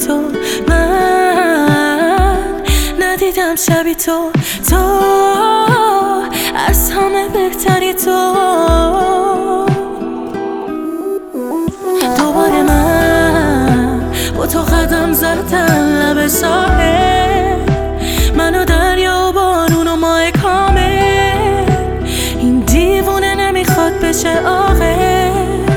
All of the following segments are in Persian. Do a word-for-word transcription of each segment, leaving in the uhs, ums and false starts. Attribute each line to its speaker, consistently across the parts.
Speaker 1: تو، من ندیدم شبی تو، تو از همه بهتری تو. دوباره من با تو قدم زدم لب ساحل، منو دریا و بارون و ماه کامل. این دیوونه نمیخواد بشه عاقل.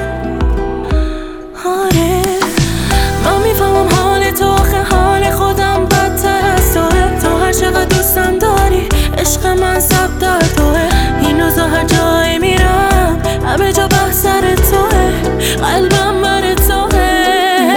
Speaker 1: آره من میفهمم حال تو، آخه حال خودم بدتر از توه. تو هر چقدر دوستم داری عشق من ضبط در توه. این روزا هر جایی میرم همه جا بحث سر توه، قلبم بر توه.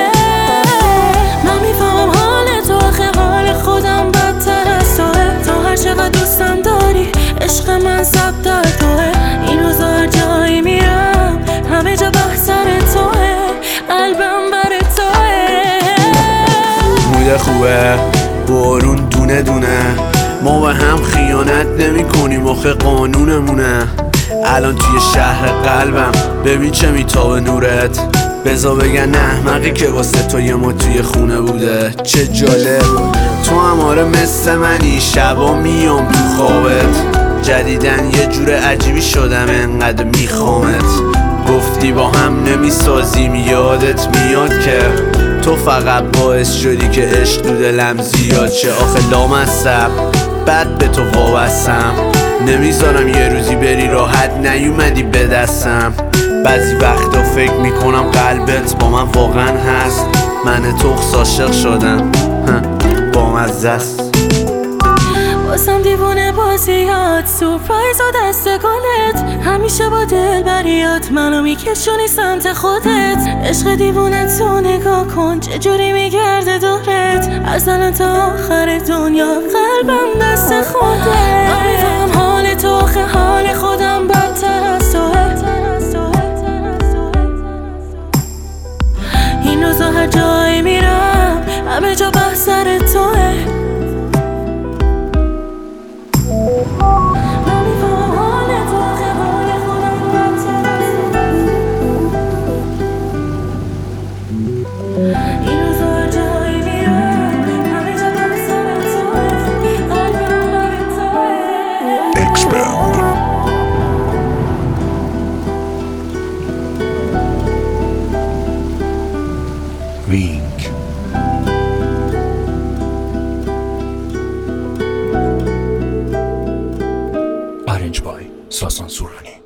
Speaker 1: من میفهمم حال تو، آخه حال خودم بدتر از توه. تو هر چقدر دوستم داری عشق من ضبط در توه. این روزا هر جایی میرم همه جا بحث سر توه، قلبم بر توه.
Speaker 2: مود خوبه بارون دونه دونه، ما به هم خیانت نمی کنیم آخه قانونمونه. الان توی شهر قلبم ببین چه میتابه نورت. بزا بگن احمقی که واسه تو یه ما توی خونه بوده. چه جالب تو هم آره مثل منی، شبا میام تو خوابت. جدیدن یه جور عجیبی شدم انقدر میخوامت. گفتی با هم نمیسازیم یادت میاد که تو فقط باعث شدی که عشق تو دلم زیاد شه. آخه لامصب بد به تو وابستم، نمیذارم یه روزی بری راحت نیومدی به دستم. بعضی وقتا فکر میکنم قلبت با من واقعا هست. من تو عاشق شدم با مزه است.
Speaker 1: واسم دیوونه بازیات، سورپرایز و دست گلت، همیشه با دل بریات منو میکشونی سمت خودت. عشق دیوونه تو نگاه کن چجوری میگرده دورت، از الان تا آخر دنیا قلبم دست خودت. من میفهم حال تو، آخه حال خودم بدتر از توه. این روزا هر جایی میرم همه جا بحث سر توه.
Speaker 3: Ring. Arranged by Sasan Surani.